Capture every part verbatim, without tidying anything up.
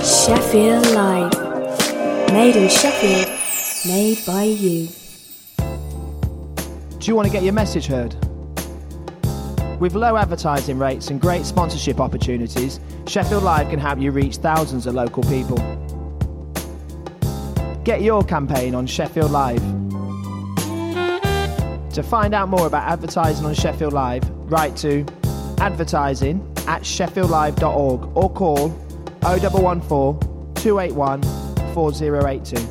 Sheffield Live. Made in Sheffield, made by you. Do you want to get your message heard? With low advertising rates and great sponsorship opportunities, Sheffield Live can help you reach thousands of local people. Get your campaign on Sheffield Live. To find out more about advertising on Sheffield Live, write to advertising at sheffield live dot org or call oh one one four, two eight one, four oh eight two.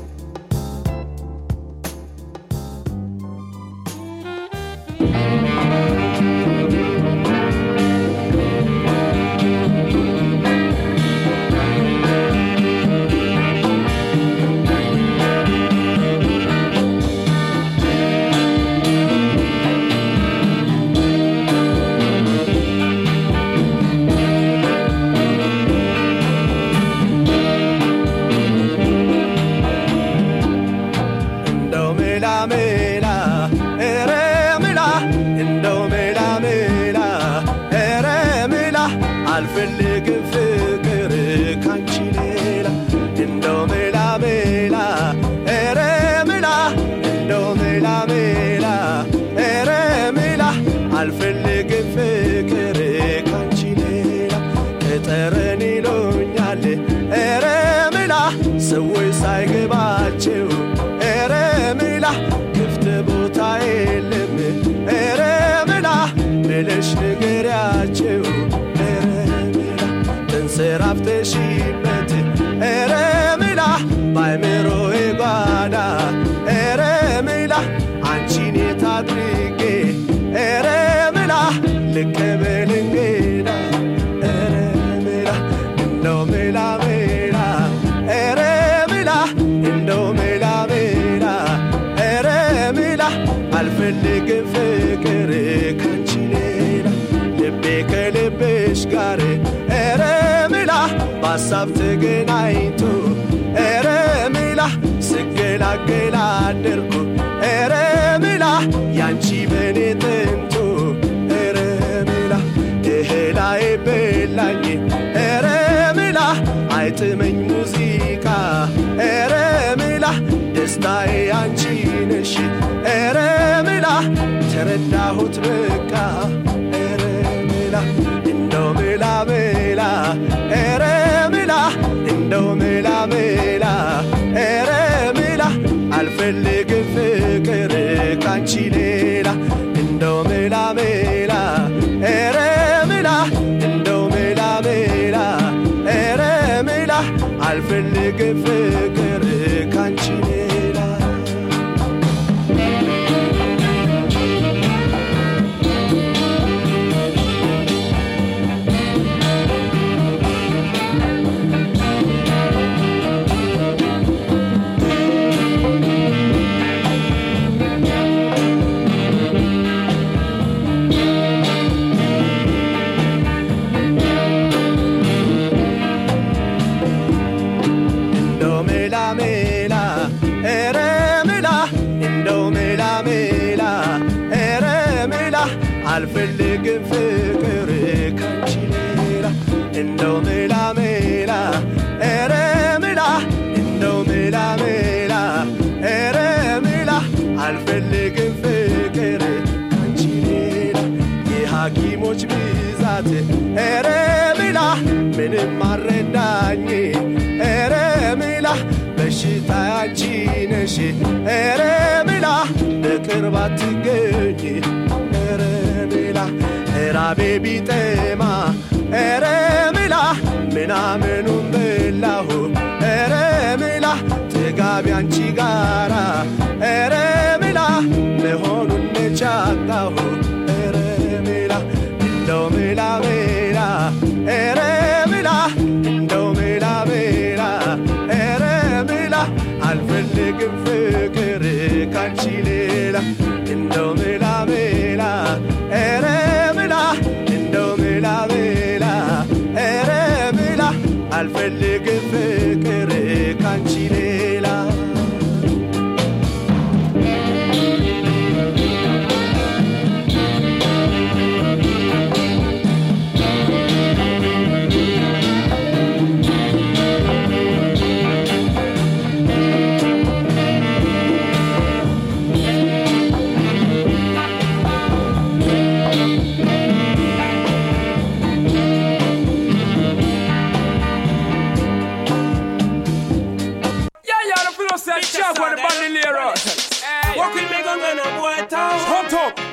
ሀሳብ ተገናኝቶ ኤረ ሚላ ስገላገላ አደርኩ ኤረ ሚላ ያንቺ በኔ ጥንቱ ኤረ ሚላ እህላይ በላኝ ኤረ ሚላ አይጥመኝ ሙዚቃ ኤረ ሚላ ደስታዬ አንቺ ነሽ ኤረ ሚላ ተረዳሁት በቃ ኤረ ሚላ እንደው ሚላ ሚላ ኤረ እንደው ሜላ ሜላ ኤረ ሜላ አልፈልግም ፍቅር ካንቺ ሌላ እንደው ሜላ ሜላ ኤረ ሜላ እንደው ሜላ ሜላ ኤረ ሜላ አልፈልግም ፍቅር ካንቺ ሌላ አልፈልግም ፍቅር ካንቺ ሌላ እንደው ሜላ ሜላ ኤረ ሜላ እንደው ሜላ ሜላ ኤረ ሜላ አልፈልግም ፍቅር ካንቺ ሌላ የሐኪሞች ብዛት ኤረ ሜላ ምንም አረዳኝ ኤረ ሜላ በሽታ አንቺ ነሽ ኤረ ሜላ በቅርብ አትገኝ ራቤ ቢጠማ ኤረ ሜላ ምናምኑን በላሁ ኤረ ሜላ ትጋቢ አንቺ ጋራ ኤረ ሜላ መሆኑን ነቻጣሁ ኤረ ሜላ እንደው ሜላ ሜላ ኤረ ሜላ እንደው ሜላ ሜላ ኤረ ሜላ አልፈልግም ፍቅር ካንቺ ሌላ እንደው ሜላ ሜላ ኤረ እንደው ሜላ ሜላ ኤረ ሜላ አልፈልግም ፍቅር ካንቺ ሌላ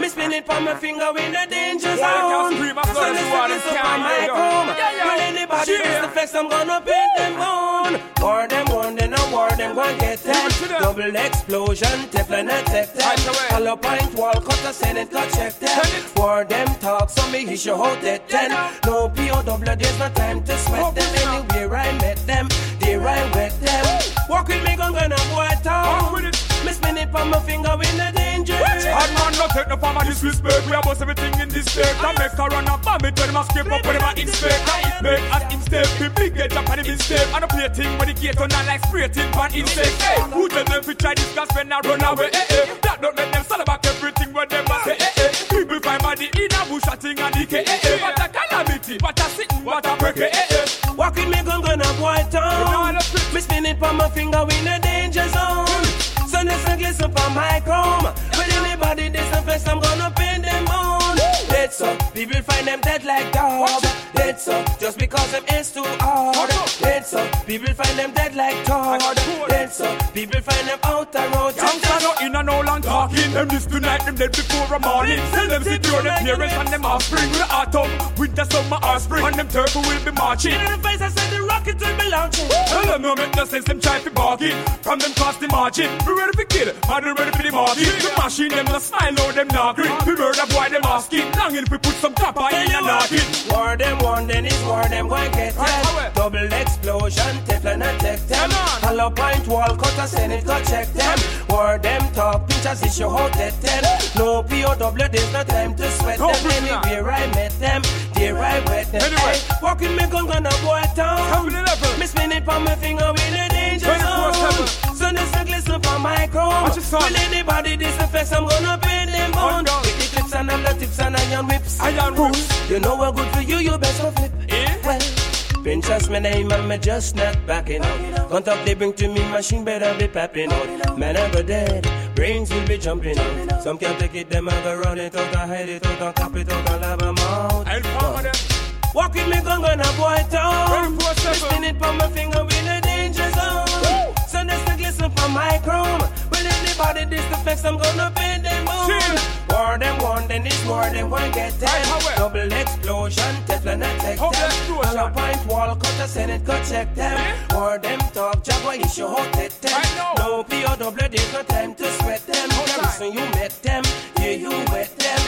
Me spin it on my finger in the danger zone. Well, scream, I'm so this is the on my chrome. Will anybody miss the flex, I'm gonna paint them on. War them, warn them, no war them, go and get them. Double explosion, Teflon attack them. Hollow point wall, cut a senate, cut check them. War them talk, so me issue hold that ten. No P O W, there's no time to sweat them. Anywhere I met them, there I wet them. Walk with me, gon' gonna boy town. Me spin it on my finger in the danger. Hard man, no take no form of disrespect. We about everything in this state. I make a run up, bomb it when I skip up, whenever inspect. I make as instead, people get up on the mistake. I don't play a thing when the gate on, like spray thing on insect. Hey, who tell them to try this gas when I run away? Hey, hey. That don't make them start about everything when them say, hey, hey. People find body in a bush, a thing and decay. Hey, hey. What a calamity, what a sitting, what a break. Hey, hey. Walk with me, gon' gonna boy town. Me spin it on my finger in the danger zone. So this a glisten on my chrome. With anybody this a flex, I'm gonna paint them on. Dead so, people find them dead like dog. Dead so, just because them is too hard. Dead so, people find them dead like dog. Dead so, people find them out the road. Young son no in and no long talking. Them this tonight, them dead before a morning. Tell them sit through them parents and them offspring. With the autumn, winter, summer, or spring. And them turtle will be marching. In the face I said the rocket will be launching. Tell them no make no sense, them try to bargain. From them cross the margin. We ready for kill, and we ready for the margin. The machine them no smile, no them not grin. We murder boy them asking. Long if we put some copper in your noggin. War them, one then is war them, go and get them. Double explosion, Teflon attack them. Hollow point wall, cut a senate, go check them. War them talk, pictures issue hold that ten. No P O W, there's no time to sweat them. Anywhere I met them, there I wet them. Anyway, walking me gun gonna boy town. Me spin it on my finger with a danger zone. So this a glisten on my chrome. Will anybody this affects, I'm gonna paint them on. With the clips and them the tips and iron whips. Iron whips. You know what good for you, you best of flip. Yeah. Well, Pinterest my name and me just not backing out. Contact they bring to me, machine better be popping out. Man I go dead, brains will be jumping out. Some can't take it, them I go run it out, and hide it out, and cap it out, and love them out. I'll follow them. Walk with me, gun gonna boy town. Me spin it on my finger with a danger zone. So this the glisten from my chrome. Will anybody this the flex, I'm gonna paint them on. War them, one then is war them, one get ten. Double explosion, Teflon attack them. Hollow point wall, cut a senate, cut check them. War them talk, Jaguar issue hot at ten. No P O W, there's no time to sweat them. Every you met them, yeah you wet them.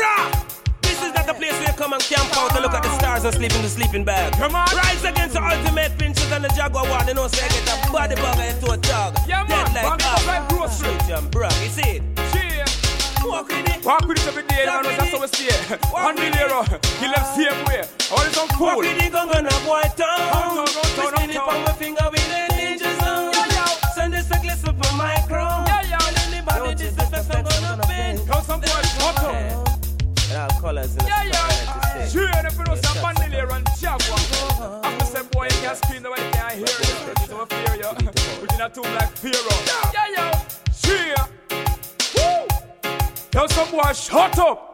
This is not the place where you come and camp out and look at the stars and sleep in the sleeping bag. Come on. Rise against the ultimate pinches and the Jaguar one. You know, so you get a body bugger into a dog. Yeah, man. Dead like Walk like grocery. Shoot bro. You see it? Yeah. Walk with it. Walk with it every day, man. That's how we stay. One million, kill them same way. All is on cool. Walk with it, gonna boy town. Down, down, down, Spin it down. on my finger with a danger zone. Send this a glisten for my chrome. Yeah, yeah. Will anybody this the best, I'm gonna bend. Now some boys hot up. All colors in the Yeah, yeah. Sure, and if you know some bandolier and Jaguar. After some boy, you can't scream, nobody can hear you. It's over fear, yo. Within a tomb like Pharaoh. Yeah, yeah. Sure. Woo. Tell some boy, shut up.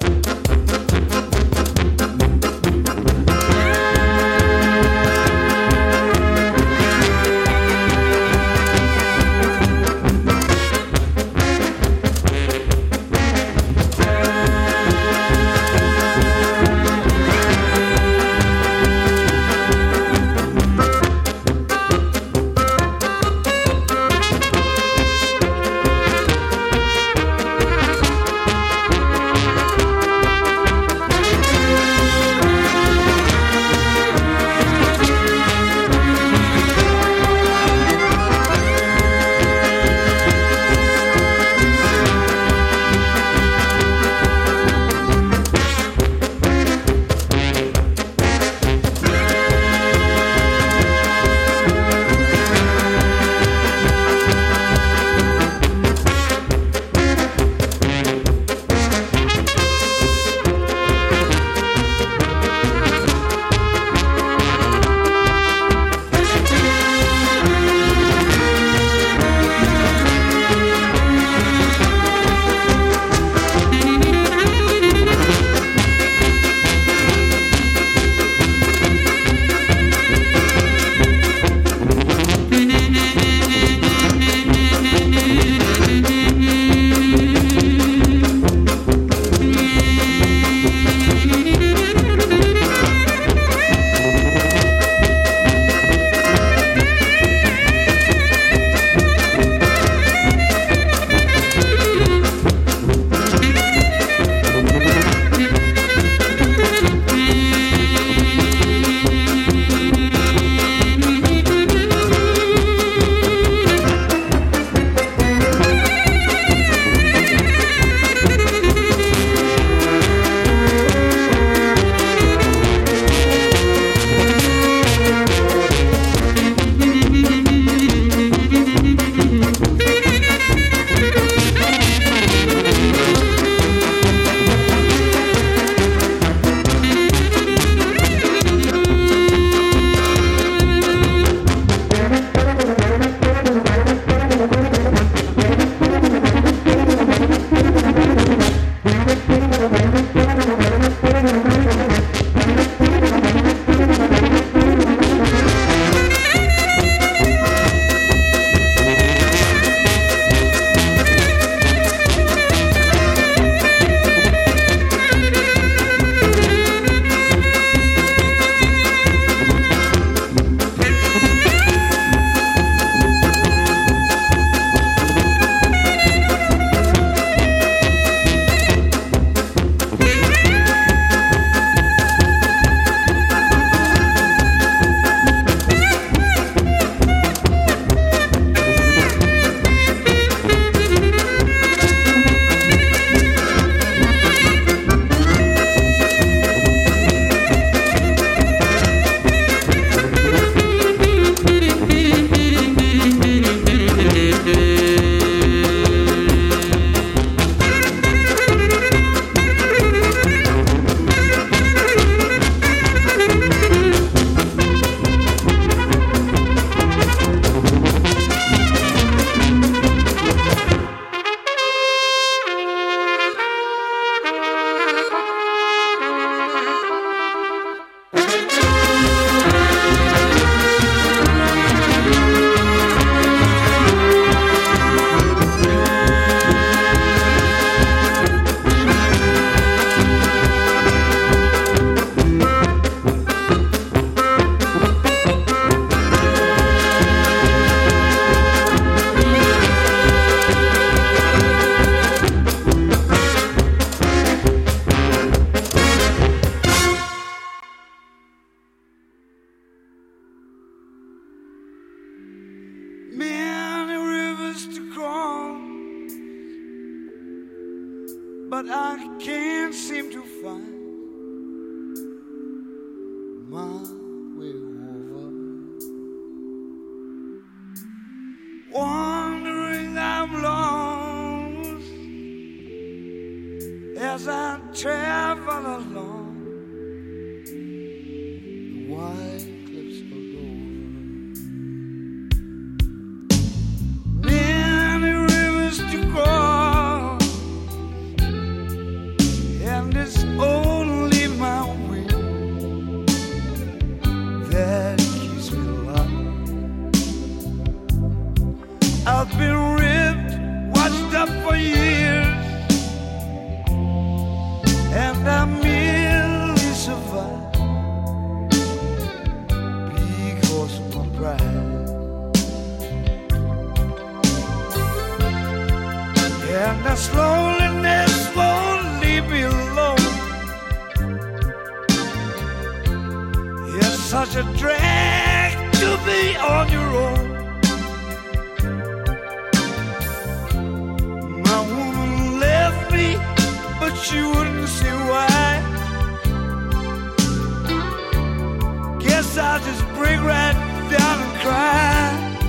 but I can't seem to find my way over. Wandering I'm lost as I travel along the white cliffs of Dover. Many rivers to cross, and it's only my will that keeps me alive. I've been ripped, watched up for years, and I merely survive because of my pride. And the loneliness won't leave me alone. It's such a drag to be on your own. My woman left me, but she wouldn't say why. Guess I'll just break right down and cry.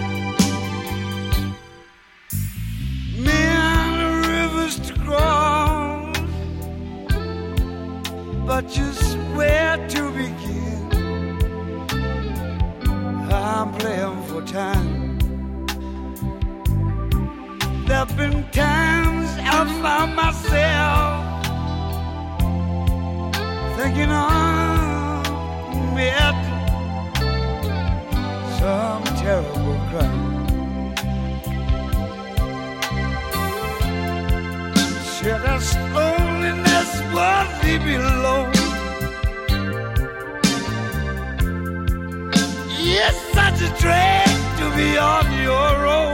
Many rivers to cross, but just where to begin? I'm playing for time. There've been times I found myself thinking I'm met some terrible crime. Said this loneliness won't leave me alone. It's such a drag to be on your own.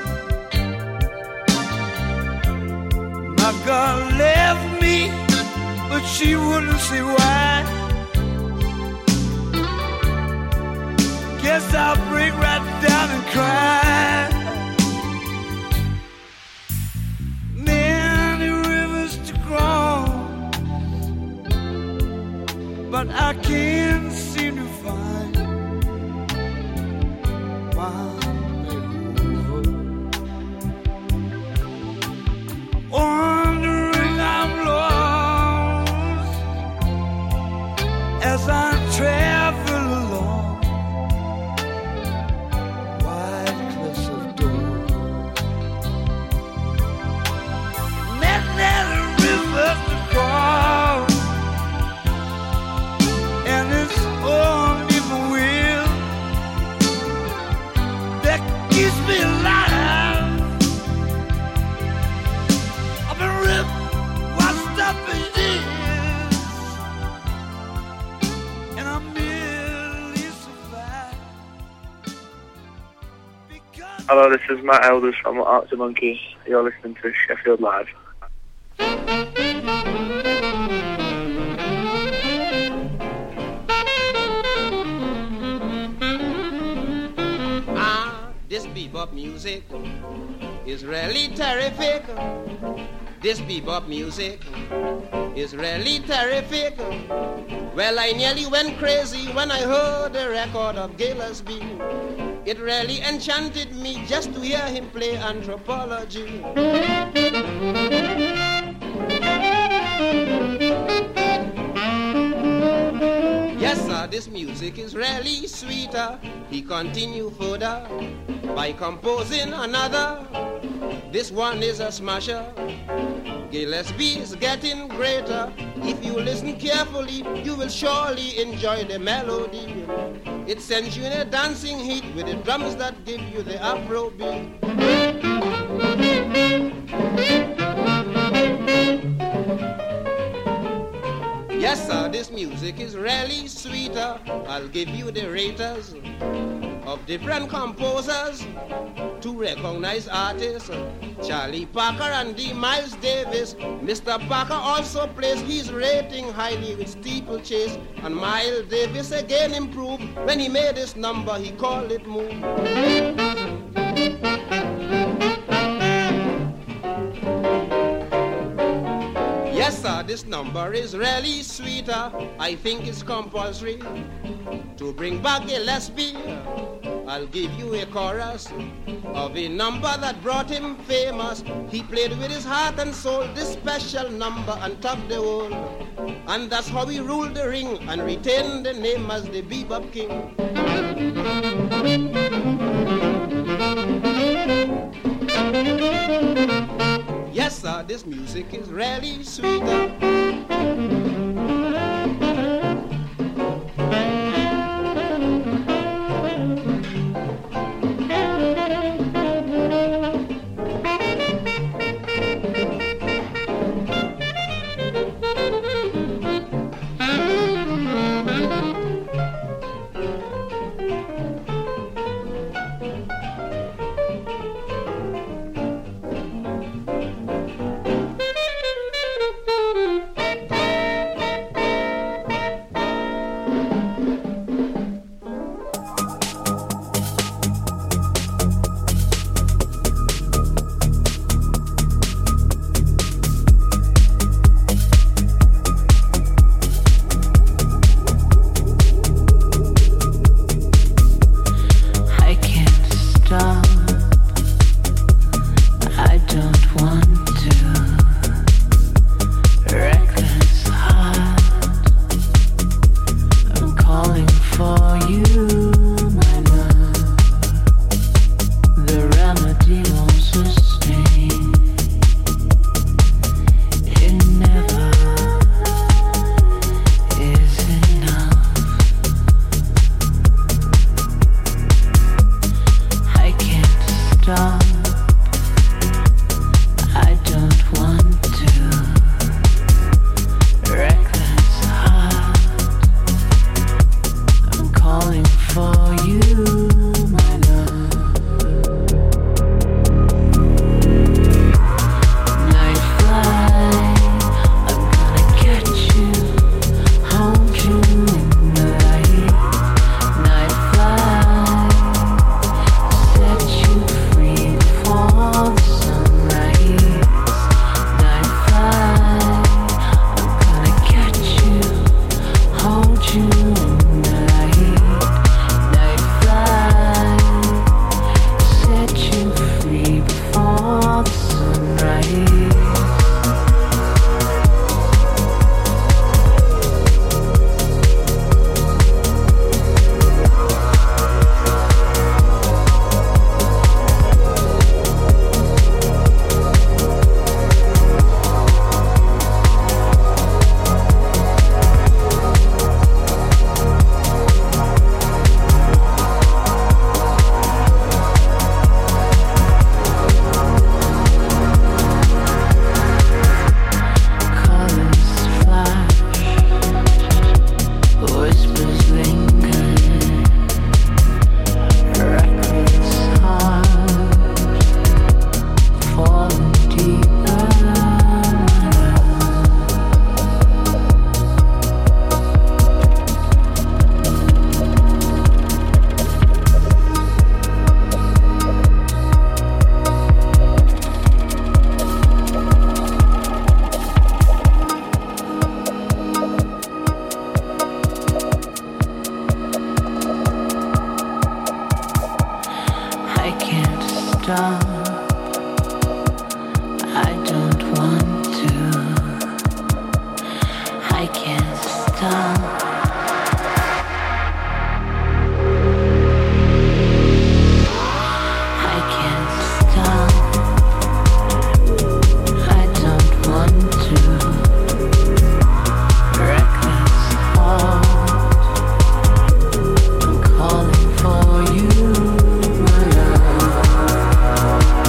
My girl left me, but she wouldn't say why. Guess I'll break right down and cry. Many rivers to cross, but I can't seem to find my way over. Wandering I'm lost as I travel along wide cliffs of Dover. Many rivers to cross, and it's only my will that keeps me alive. I've been ripped, washed up for years, and I merely survived because Hello, this is Matt Elders from Arctic Monkeys. You're listening to Sheffield Live. Ah, this bebop music is really terrific. This bebop music is really terrific. Well, I nearly went crazy when I heard the record of Gillespie. It really enchanted me just to hear him play Anthropology. Yes, sir, this music is really sweeter. He continued further by composing another. This one is a smasher. Gillespie is getting greater. If you listen carefully, you will surely enjoy the melody. It sends you in a dancing heat with the drums that give you the Afro beat. Yes, sir, this music is really sweeter. I'll give you the raters of different composers to recognize artists. Charlie Parker and D. Miles Davis. Mister Parker also plays his rating highly with Steeplechase. And Miles Davis again improved when he made this number, he called it Move. sir, this number is really sweeter. I think it's compulsory to bring back Gillespie. I'll give you a chorus of a number that brought him famous. He played with his heart and soul this special number and topped the world. And that's how he ruled the ring and retained the name as the Bebop King. Yes, sir, this music is really sweeter. Calling for you, my love.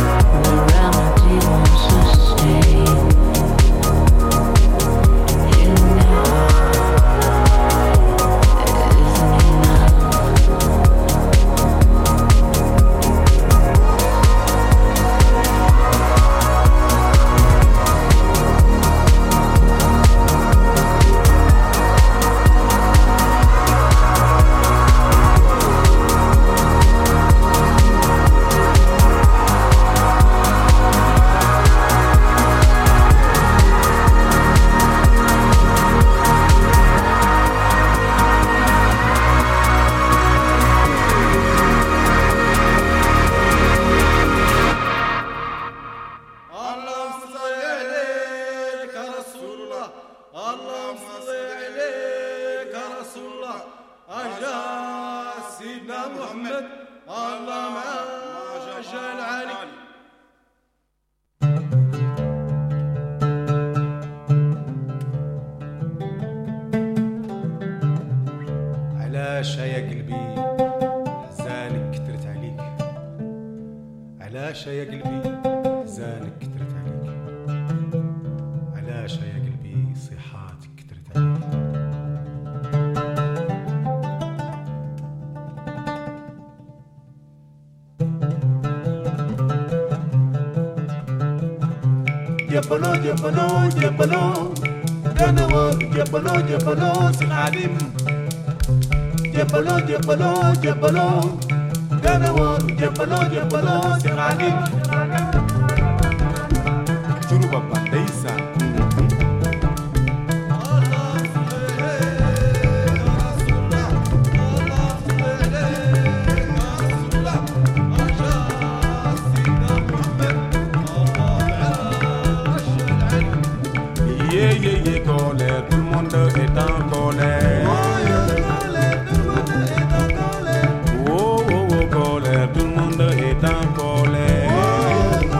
علاش يا قلبي زانك كترت عليك علاش يا قلبي صيحاتك كترت عليك Jabalo, jabalo, jabalo, Ganawa, jabalo, jabalo, Sinalim. Jabalo, jabalo, jabalo, Ganawa, jabalo, jabalo, Sinalim. Juru baba Deisa. Yeah, yeah, yeah, colère, tout le monde est en colère. Oh, oh, oh, colère, tout le monde est en colère. Oh,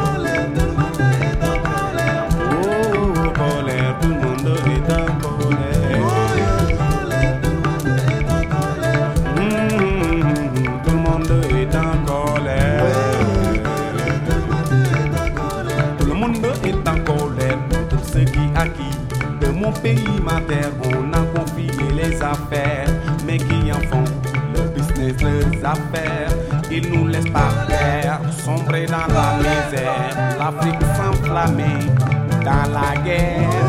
oh, colère, tout le monde est en colère. Mmh, tout le monde est en colère. Tout le monde est en colère. Tout ce qui acquis de mon pays, ma terre, on a confié les affaires, mais qui en font le business, les affaires, ils nous laissent par terre, sombrer dans la misère, l'Afrique s'enflammer dans la guerre.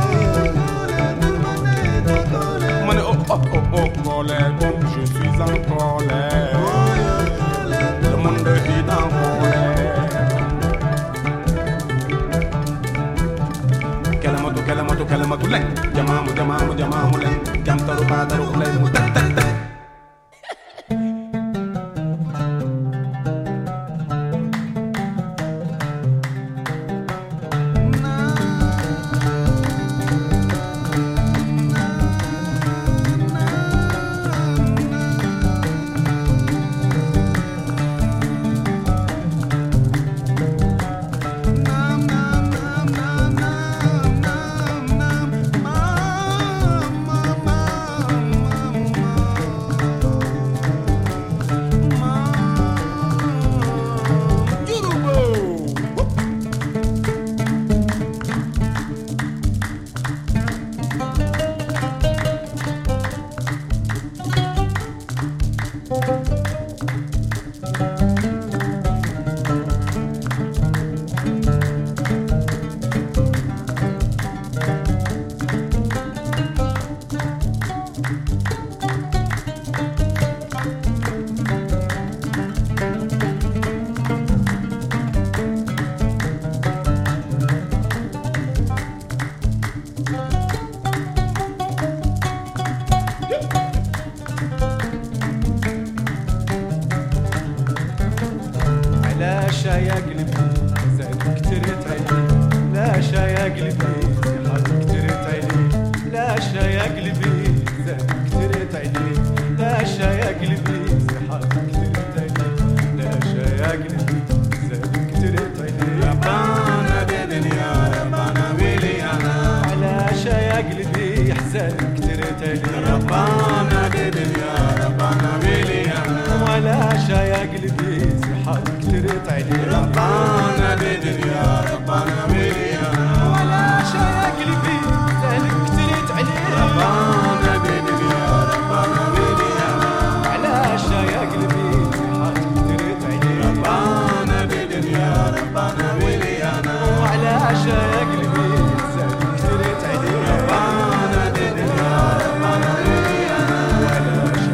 Mon oh oh oh oh colère, comme je suis en colère, le monde est en colère. Kalamatu kalamatu kalamatu leng, jamamu jamamu jamamu leng, jam taru padaru leng mu tek tek tek.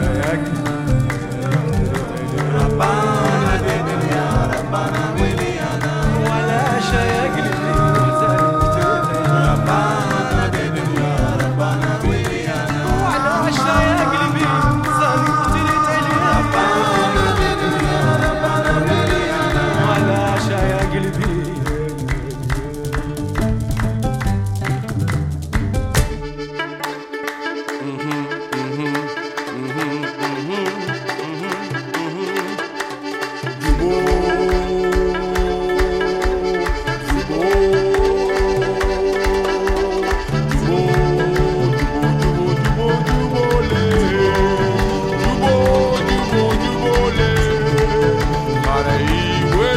Bana,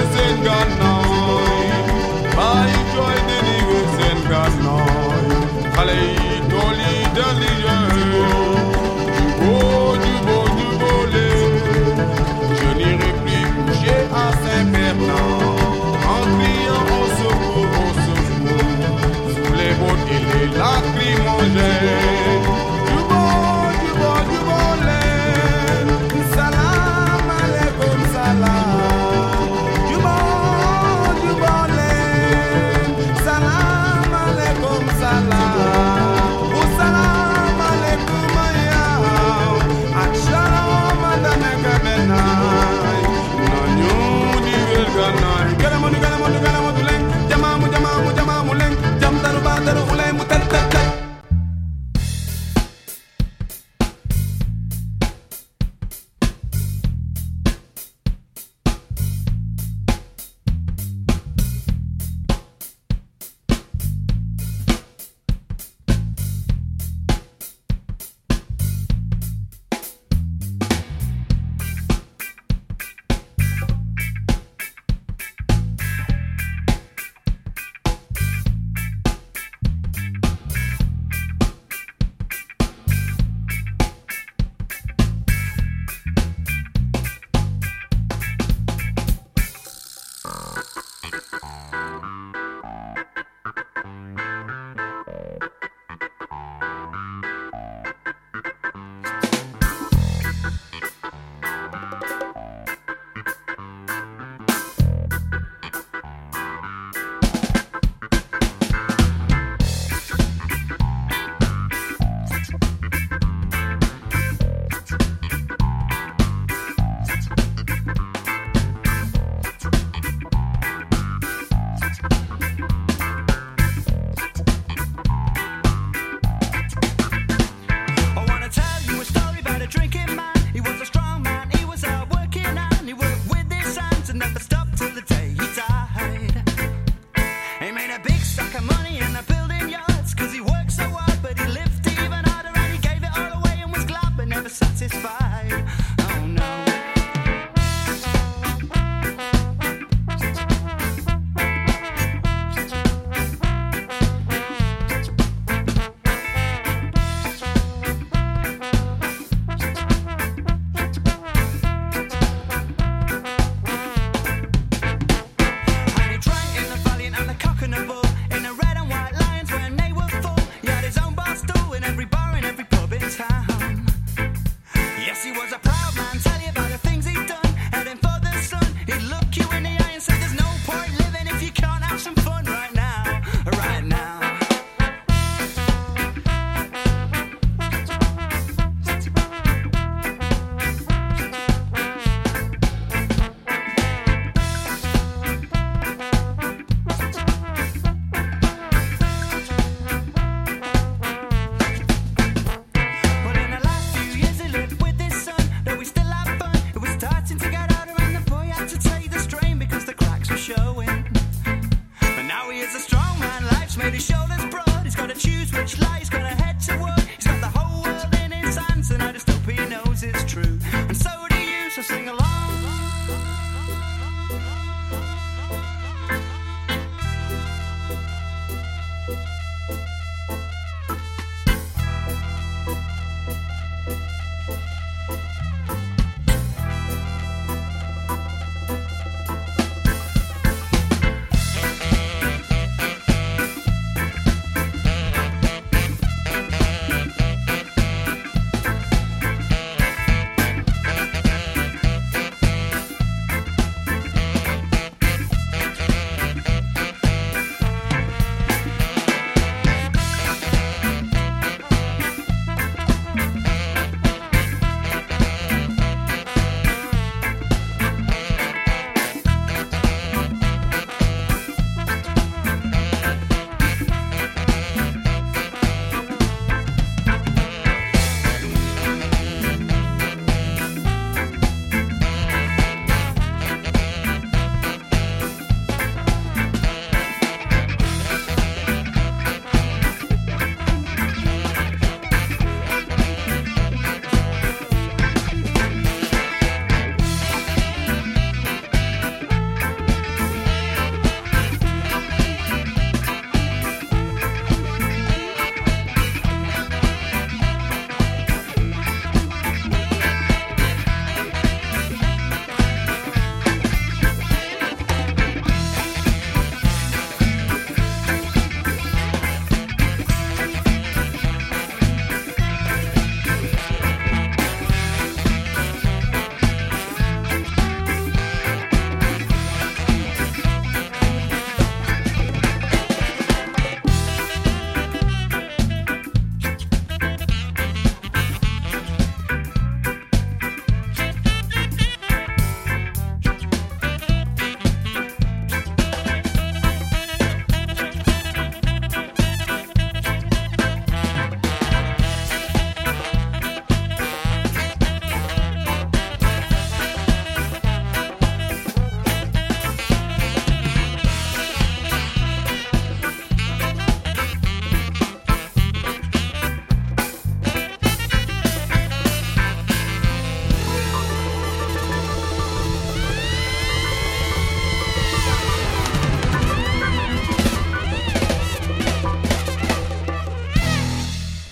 sen gannaay bàyyi jooy di ligue sen gannaay xale yi tool yi dali juboo juboo juboo leen je n'irai plus coucher à Saint-Bernard en criant au secours au secours sous les bottes et les lacrymogènes juboo juboo juboo leen salam alaikum salam juboo juboo leen salam alaikum salam ou salam alaikum ayaw ak shalom adane kabenay nanyu di wel ganay galamu galamu galamu leng jamamu jamamu jamamu leng jam daru ba daru ulay mu tat tat tat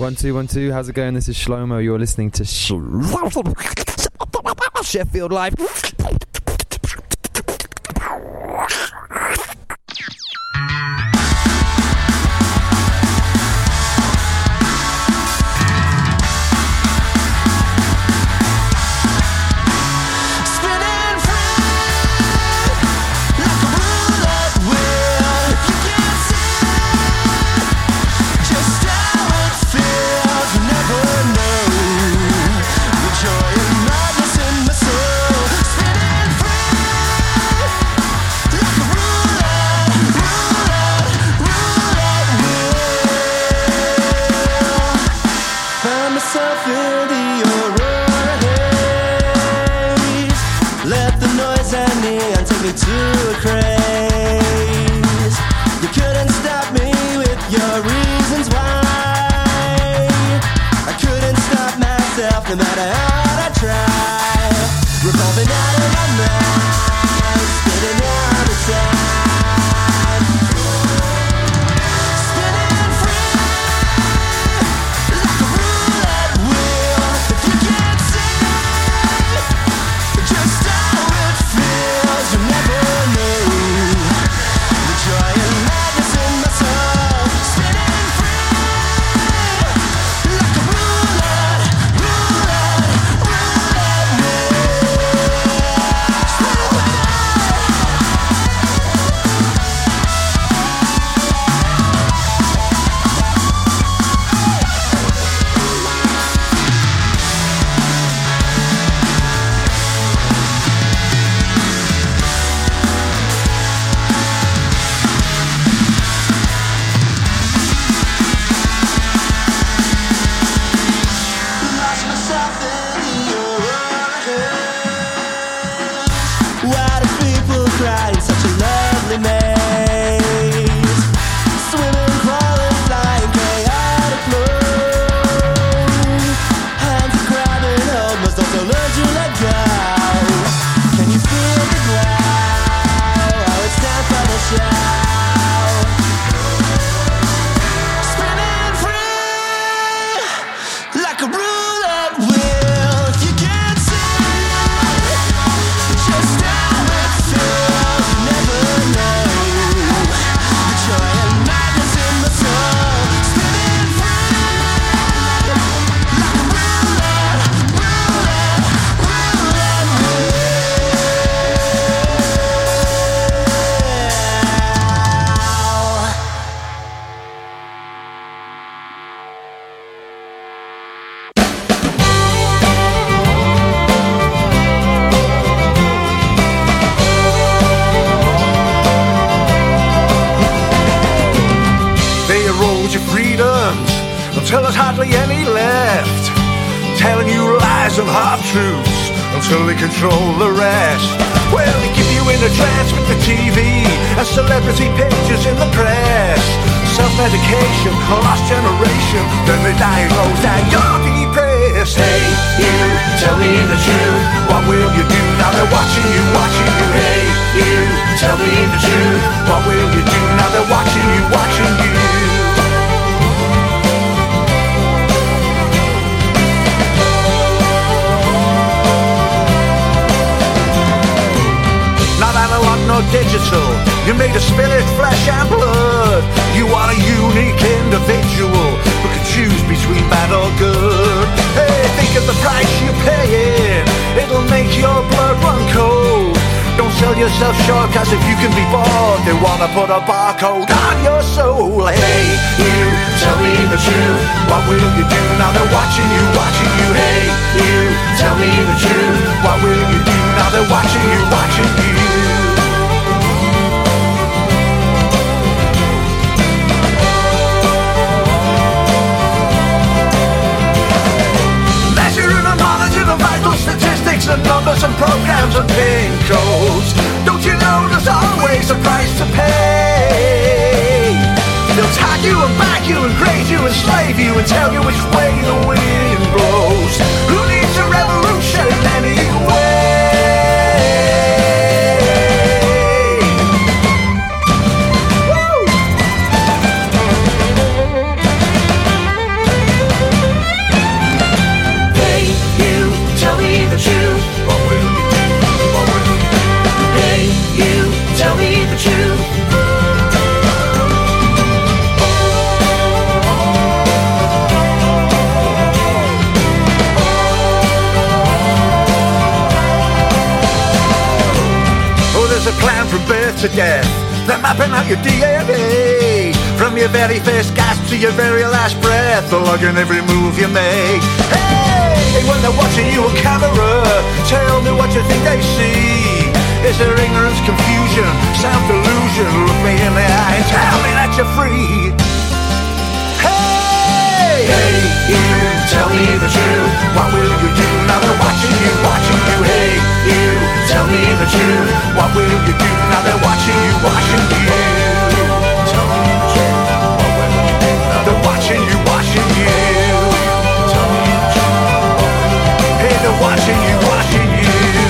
One, two, one, two. How's it going? This is Shlomo. You're listening to Sh- Sheffield Live. No matter how hard I try, revolving out of my mind, spinning all the time, spinning free like a roulette wheel. If you can't see just how it feels, you never know the joy and madness in my soul. Spinning free like a roulette. Until there's hardly any left, telling you lies and half-truths until they control the rest. Well, they keep you in a trance with the T V and celebrity pictures in the press. Self-medication, a lost generation, then they diagnose that you're depressed. Hey, you, tell me the truth, what will you do now they're watching you, watching you? Hey, you, tell me the truth, what will you do now they're watching you, watching you? Not analog nor digital, you're made of spirit, flesh and blood. You are a unique individual who can choose between bad or good. Hey, think of the price you're paying, it'll make your blood run cold. Don't sell yourself short, cause if you can be bought, they wanna put a barcode on your soul. Hey, you, tell me the truth, what will you do now they're watching you, watching you? Hey, you, tell me the truth, what will you do now they're watching you, watching you? Vital statistics and numbers and programs and pin codes. Don't you know there's always a price to pay? They'll tag you and bag you and grade you and slave you and tell you which way the wind blows. Who needs a revolution anyway? Woo! plan from birth to death. They're mapping out your D N A, from your very first gasp to your very last breath. They're logging every move you make. Hey, when they're watching you on camera, tell me what you think they see. Is there ignorance, confusion, self-delusion? Look me in the eye and tell me that you're free. Hey, hey, you, tell me the truth. What will you do now they're watching you, watching you? Hey, you, tell me the truth. What will you do now they're watching you, watching you? Tell me the truth. What will you do now they're watching you, watching you? Tell me the truth. Hey, they're watching you, watching you.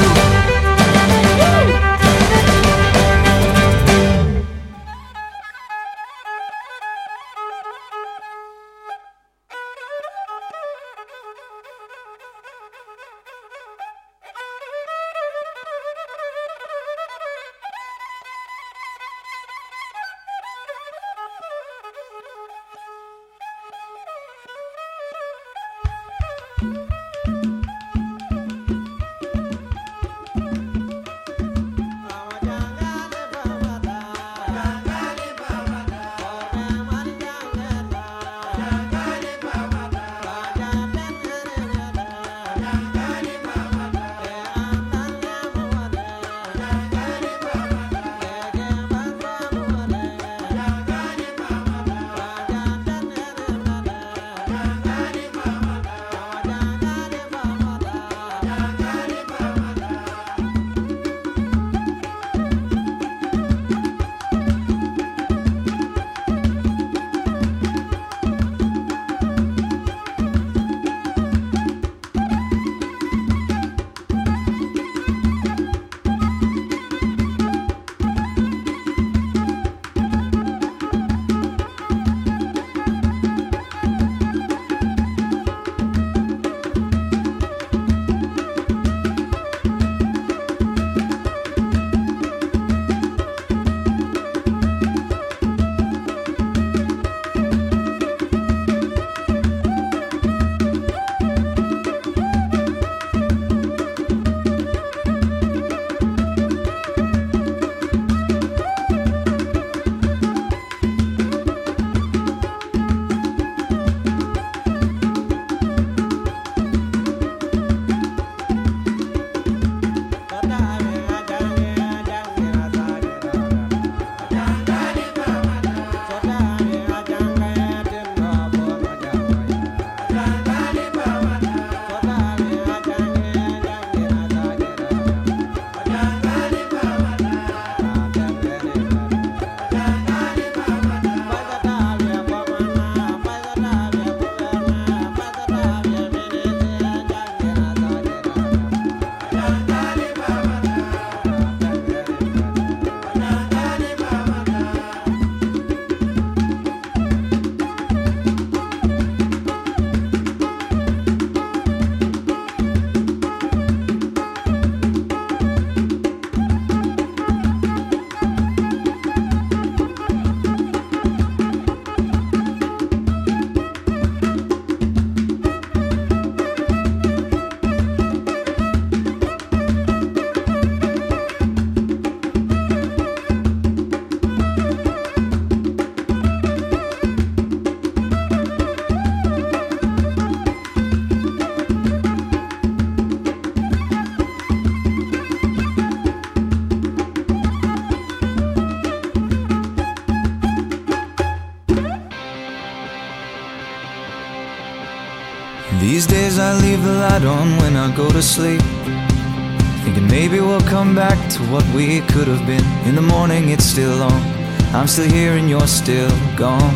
These days I leave the light on when I go to sleep, thinking maybe we'll come back to what we could have been. In the morning it's still on, I'm still here and you're still gone.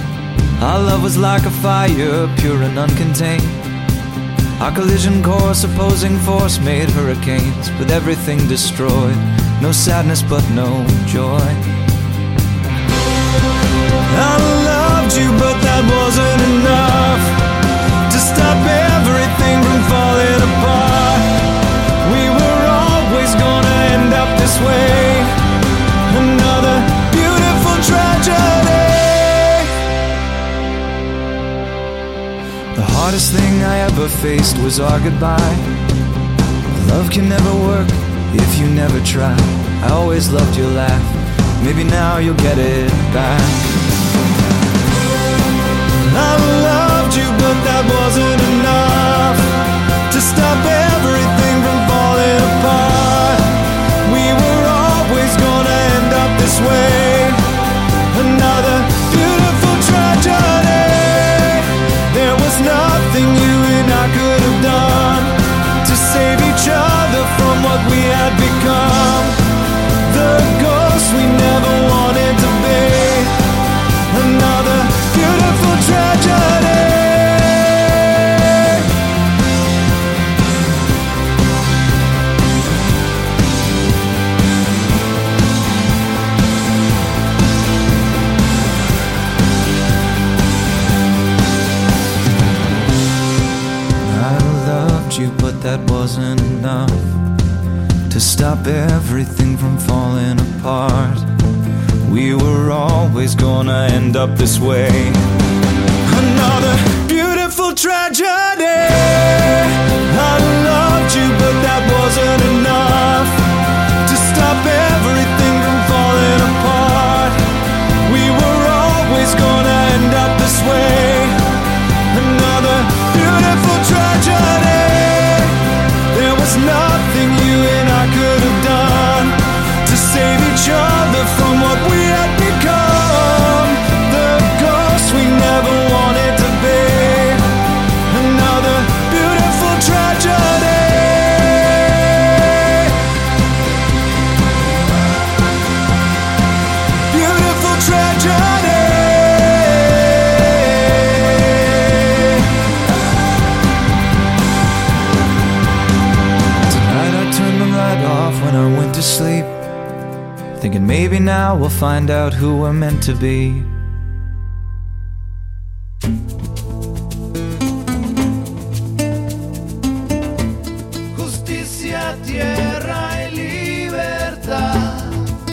Our love was like a fire, pure and uncontained. Our collision course, opposing force made hurricanes, with everything destroyed. No sadness but no joy. I loved you but that wasn't enough to stop everything from falling apart. We were always gonna end up this way. Another beautiful tragedy. The hardest thing I ever faced was our goodbye. Love can never work if you never try. I always loved your laugh. Maybe now you'll get it back. I loved you, but that wasn't enough to stop everything from falling apart. We were always gonna end up this way. Another beautiful tragedy. There was nothing you and I could have done to save each other from what we had become. The ghosts we never wanted to be. Another beautiful tragedy. You, but that wasn't enough to stop everything from falling apart. We were always gonna end up this way. Another beautiful tragedy. I loved you, but that wasn't enough to stop everything from falling apart. We were always gonna end up this way. Another beautiful tragedy. There was nothing you and I could have done to save each other from what we had become. The ghosts we never wanted to be. Another beautiful tragedy. Beautiful tragedy. When I went to sleep, thinking maybe now we'll find out who we're meant to be. Justicia, tierra y libertad.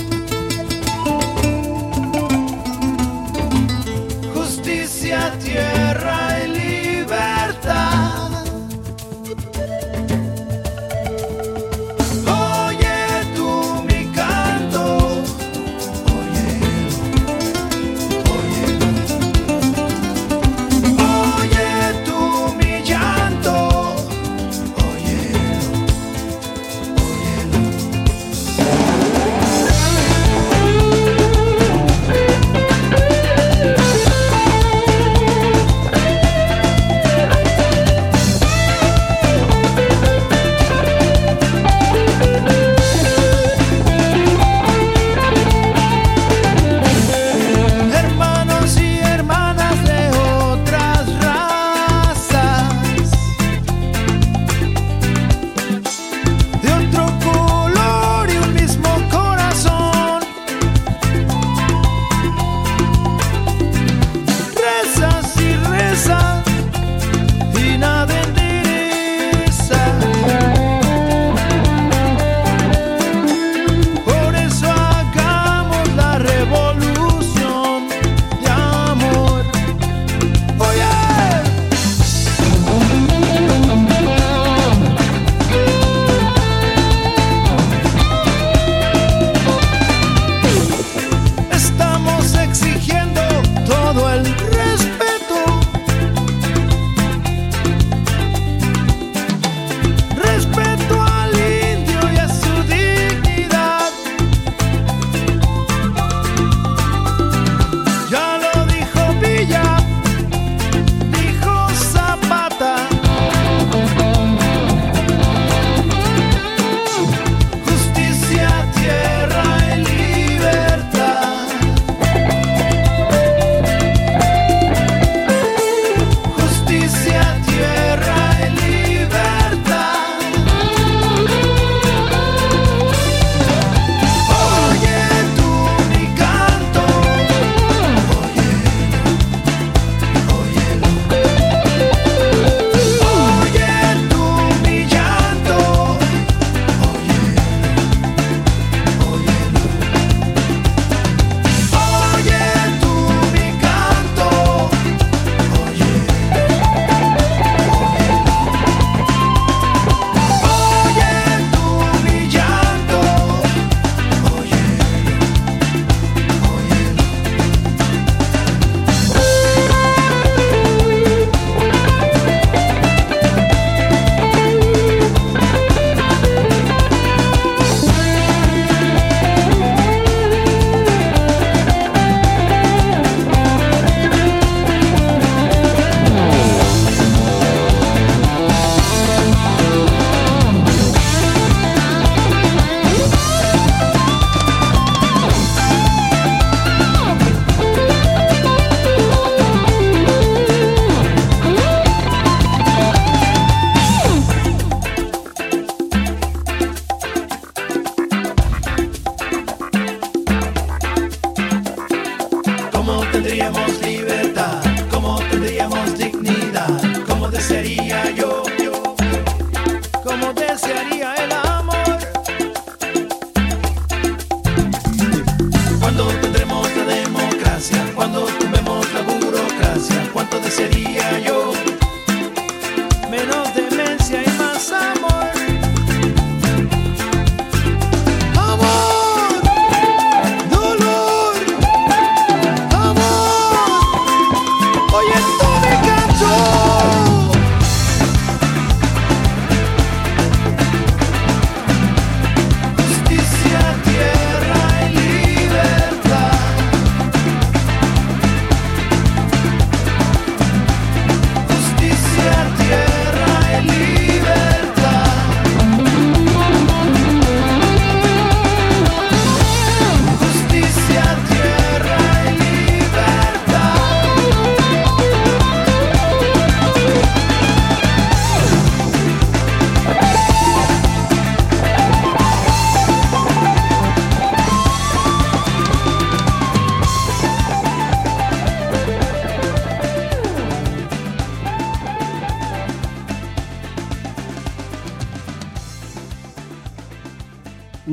Justicia, tierra y libertad.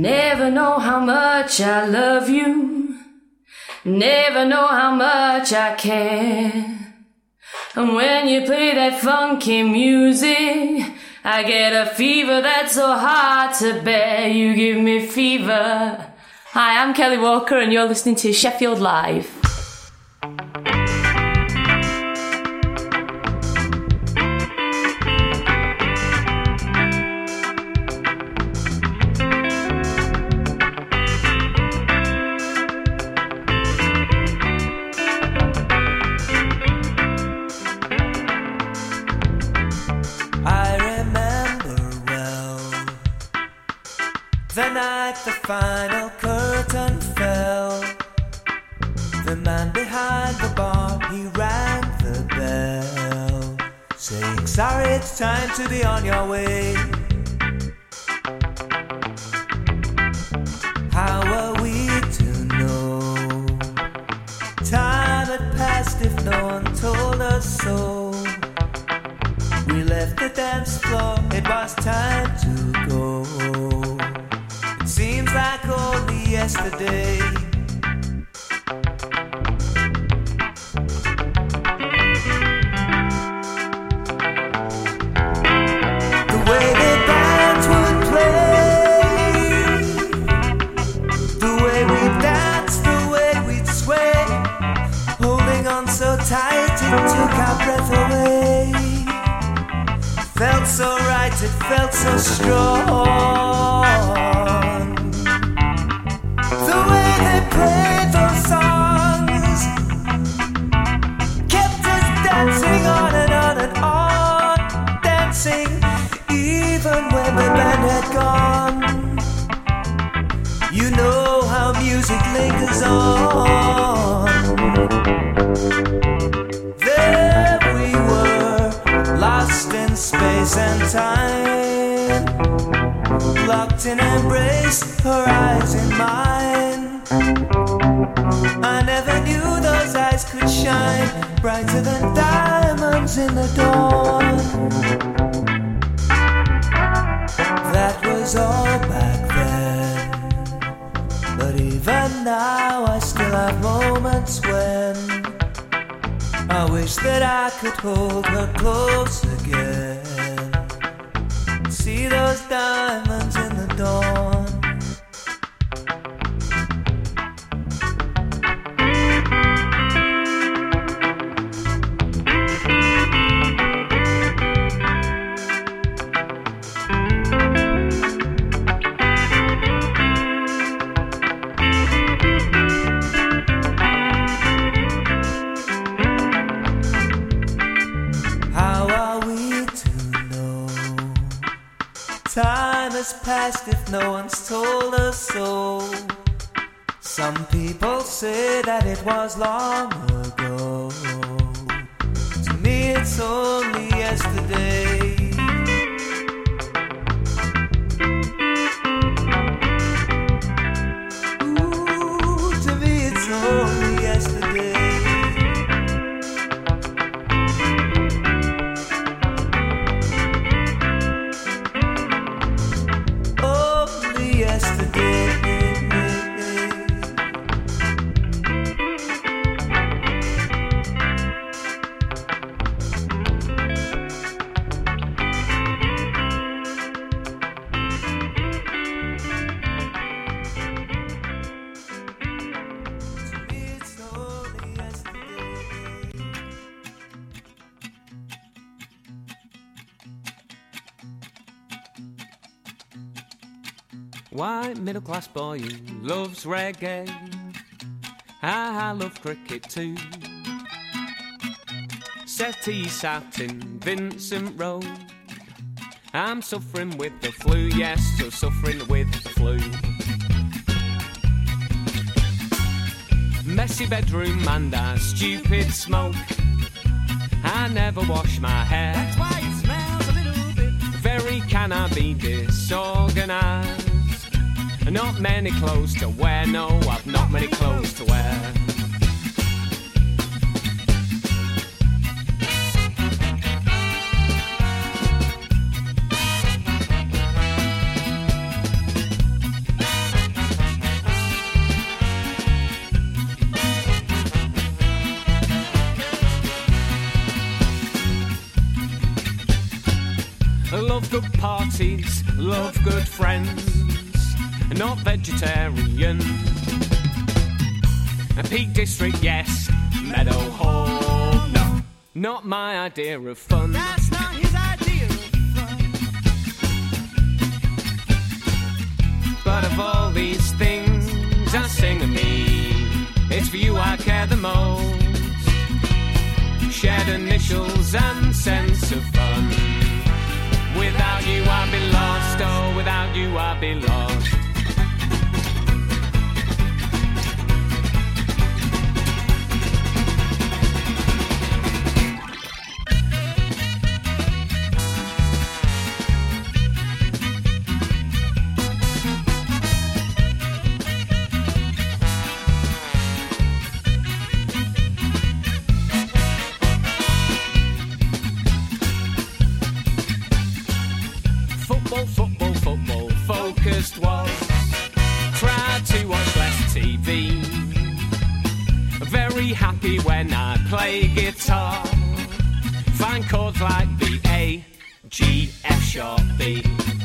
Never know how much I love you. Never know how much I care. And when you play that funky music, I get a fever that's so hard to bear. You give me fever. Hi, I'm Kelly Walker and you're listening to Sheffield Live. The final curtain fell. The man behind the bar, he rang the bell, saying, sorry, it's time to be on your way. How were we to know? Time had passed if no one told us so. We left the dance floor, it was time to go. Seems like only yesterday. The way the bands would play, the way we danced, the way we'd sway, holding on so tight it took our breath away. Felt so right, it felt so strong. The way they played those songs kept us dancing on and on and on, dancing even when the band had gone. You know how music lingers on. There we were, lost in space and time, locked in embrace, her eyes in mine. I never knew those eyes could shine brighter than diamonds in the dawn. That was all back then, but even now I still have moments when I wish that I could hold her close again. See those diamonds in the dawn. Time has passed if no one's told us so. Some people say that it was long ago. To me it's only yesterday. Ooh, to me it's only yesterday. White middle class boy who loves reggae. I, I love cricket too. Settee sat in Vincent Road. I'm suffering with the flu, yes, so suffering with the flu. Messy bedroom and a stupid smoke. I never wash my hair. That's why it smells a little bit. Very can I be disorganised. Not many clothes to wear, no, I've not many clothes to wear. love good parties, love good friends, not vegetarian. Peak District, yes. Meadowhall, no. Not my idea of fun. That's not his idea of fun. But of all these things I sing of me, it's for you I care the most. Shared initials and sense of fun. Without you I'd be lost, oh, without you I'd be lost. Football, football, football, focused was. Tried to watch less T V. Very happy when I play guitar. Find chords like B, A, G, F sharp, B.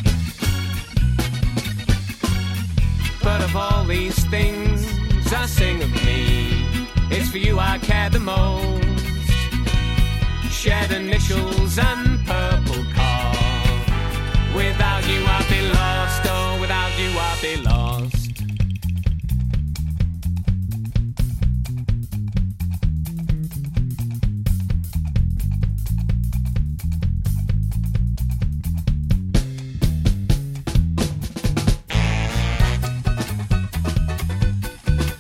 But of all these things I sing of me, it's for you I care the most. Shared initials and purple car. Without you I'd be lost.